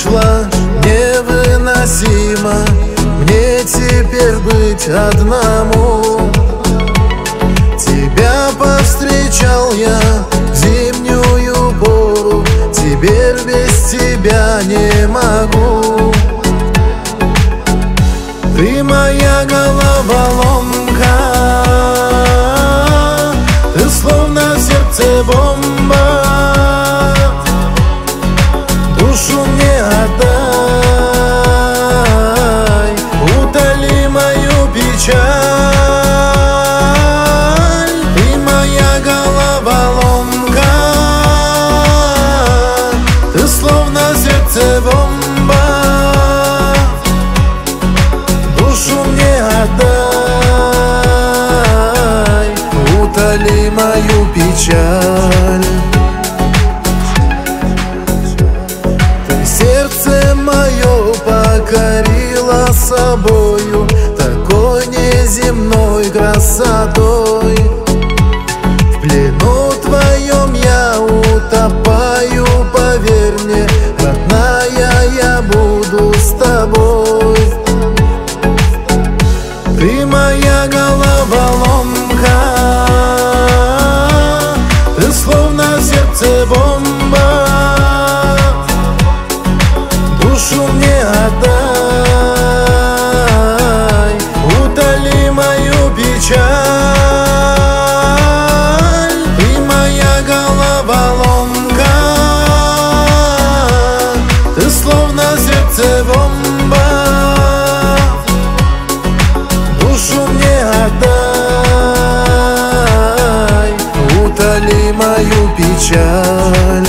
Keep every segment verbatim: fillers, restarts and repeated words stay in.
ушла, невыносимо мне теперь быть одному. Тебя повстречал я в зимнюю пору, теперь без тебя не могу. Ты моя головоломка, ты словно в сердце бомба. Душу мне отдай, утоли мою печаль. Ты моя головоломка, ты словно в сердце бомба. Душу мне отдай, утоли мою печаль. Сердце мое покорило собою, такой неземной красотой. В плену твоем я утопаю, поверь мне, родная, я буду с тобой. Ты моя головоломка, ты словно в сердце бомба. Душу мне отдай, утоли мою печаль. Ты моя головоломка, ты словно в сердце бомба. Душу мне отдай, утоли мою печаль.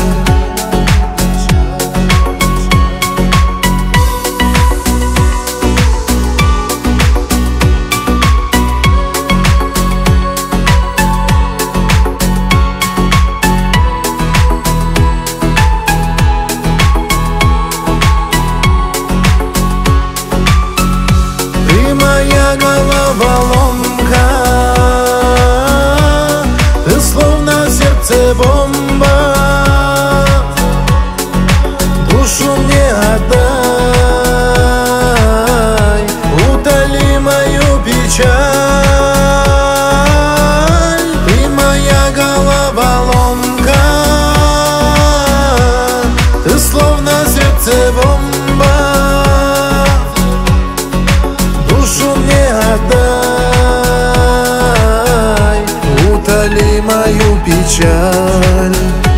Моя головоломка, ты словно в сердце бомба. Душу мне отдай, утоли мою печаль. Ты моя головоломка, ты словно в сердце бомба. Душу мне отдай, утоли мою печаль.